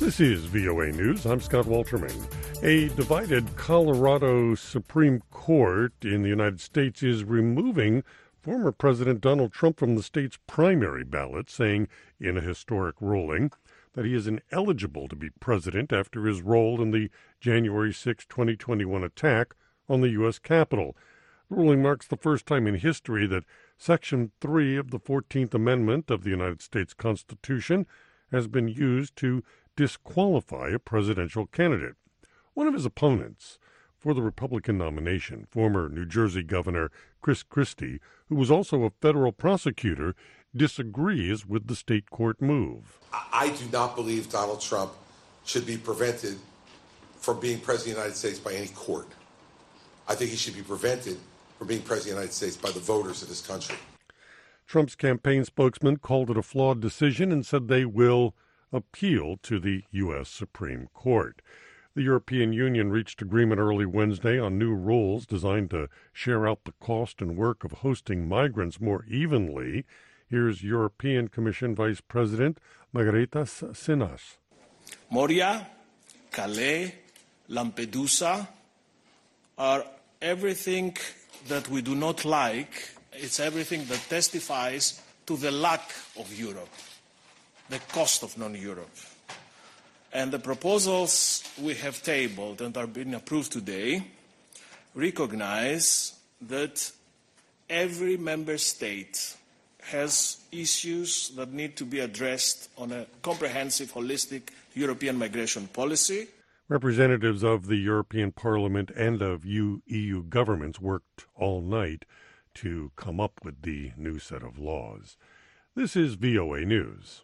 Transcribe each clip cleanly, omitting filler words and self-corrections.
This is VOA News. I'm Scott Walterman. A divided Colorado Supreme Court in the United States is removing former President Donald Trump from the state's primary ballot, saying in a historic ruling that he is ineligible to be president after his role in the January 6, 2021 attack on the U.S. Capitol. The ruling marks the first time in history that Section 3 of the 14th Amendment of the United States Constitution has been used to disqualify a presidential candidate. One of his opponents for the Republican nomination, former New Jersey Governor Chris Christie, who was also a federal prosecutor, disagrees with the state court move. I do not believe Donald Trump should be prevented from being president of the United States by any court. I think he should be prevented from being president of the United States by the voters of this country. Trump's campaign spokesman called it a flawed decision and said they will appeal to the U.S. Supreme Court. The European Union reached agreement early Wednesday on new rules designed to share out the cost and work of hosting migrants more evenly. Here's European Commission Vice President Margaritis Sinas. Moria, Calais, Lampedusa are everything that we do not like. It's everything that testifies to the lack of Europe, the cost of non-Europe. And the proposals we have tabled and are being approved today recognize that every member state has issues that need to be addressed on a comprehensive, holistic European migration policy. Representatives of the European Parliament and of EU governments worked all night to come up with the new set of laws. This is VOA News.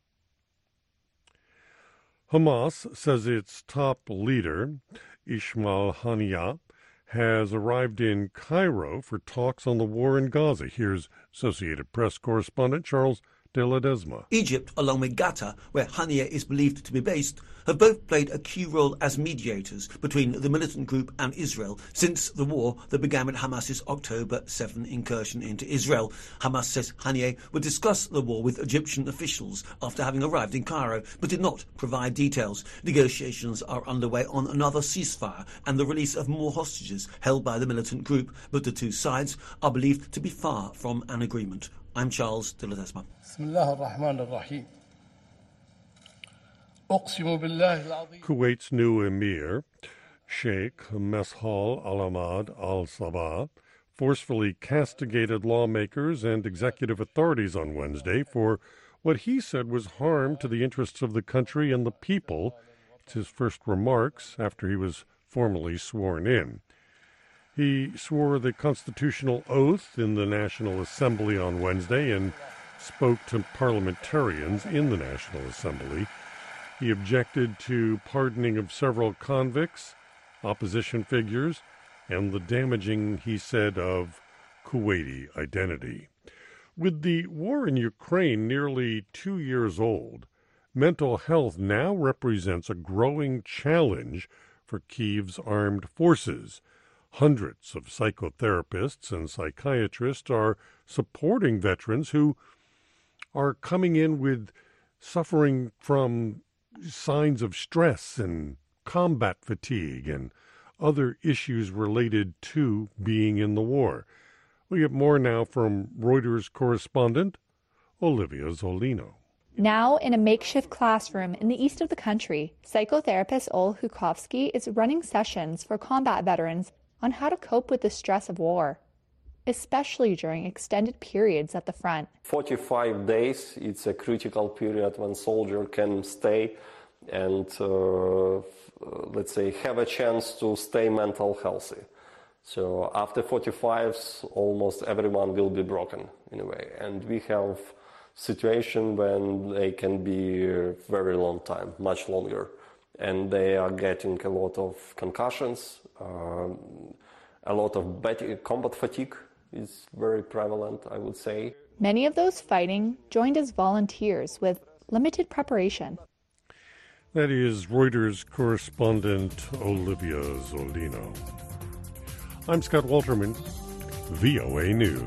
Hamas says its top leader, Ismail Haniyeh, has arrived in Cairo for talks on the war in Gaza. Here's Associated Press correspondent Charles de Ledesma. Egypt, along with Qatar, where Haniyeh is believed to be based, have both played a key role as mediators between the militant group and Israel since the war that began with Hamas's October 7 incursion into Israel. Hamas says Haniyeh would discuss the war with Egyptian officials after having arrived in Cairo, but did not provide details. Negotiations are underway on another ceasefire and the release of more hostages held by the militant group, but the two sides are believed to be far from an agreement. I'm Charles de Ledesma. Kuwait's new emir, Sheikh Meshal Al-Ahmad Al-Sabah, forcefully castigated lawmakers and executive authorities on Wednesday for what he said was harm to the interests of the country and the people. It's his first remarks after he was formally sworn in. He swore the constitutional oath in the National Assembly on Wednesday and spoke to parliamentarians in the National Assembly. He objected to pardoning of several convicts, opposition figures, and the damaging, he said, of Kuwaiti identity. With the war in Ukraine nearly 2 years old, mental health now represents a growing challenge for Kyiv's armed forces. Hundreds of psychotherapists and psychiatrists are supporting veterans who are coming in with suffering from signs of stress and combat fatigue and other issues related to being in the war. We have more now from Reuters correspondent Olivia Zolino. Now, in a makeshift classroom in the east of the country, psychotherapist Ol Hukovsky is running sessions for combat veterans on how to cope with the stress of war, especially during extended periods at the front. 45 days, it's a critical period when soldier can stay and, let's say, have a chance to stay mental healthy. So after 45s, almost everyone will be broken in a way. And we have situation when they can be a very long time, much longer. And they are getting a lot of concussions, a lot of combat fatigue is very prevalent, I would say. Many of those fighting joined as volunteers with limited preparation. That is Reuters correspondent Olivia Zolino. I'm Scott Walterman, VOA News.